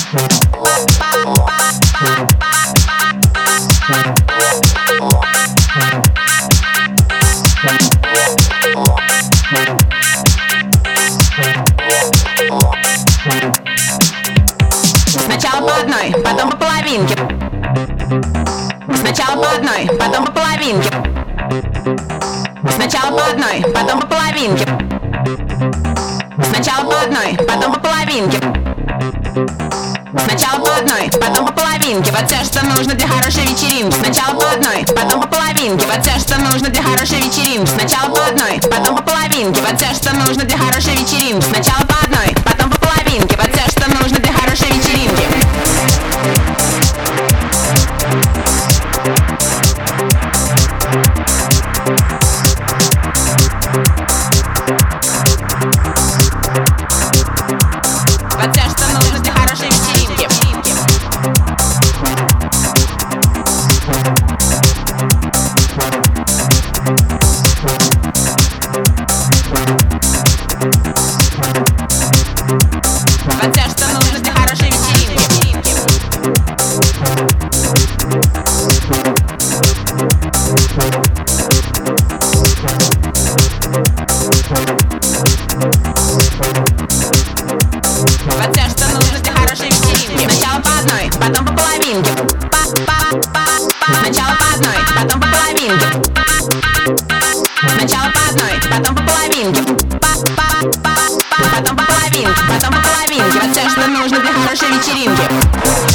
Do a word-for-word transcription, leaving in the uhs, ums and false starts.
Сначала по одной, потом по половинке. Сначала по одной, потом по половинке. Сначала по одной, потом по половинке. Сначала по одной, потом по половинке. Сначала по одной, потом по половинке. Вот все, что нужно для хорошей вечеринки. Сначала по одной, потом по половинке. Вот все, что нужно для хорошей вечеринки. Сначала по одной, потом по половинке. Вот все, что нужно для хорошей вечеринки. Сначала по одной, потом по половинке. Вот все, что нужно для хорошей вечеринки. Вот все, что нужно для хорошей вечеринки. Вот все, что нужно для хорошей вечеринки. Вот все, что нужно для хорошей вечеринки. Сначала по одной, потом по половинке. Сначала по одной, потом по половинке. Сначала по одной, потом по половинке. Потом по половинке, потом по половинке. Вот все, что нужно для хорошей вечеринки.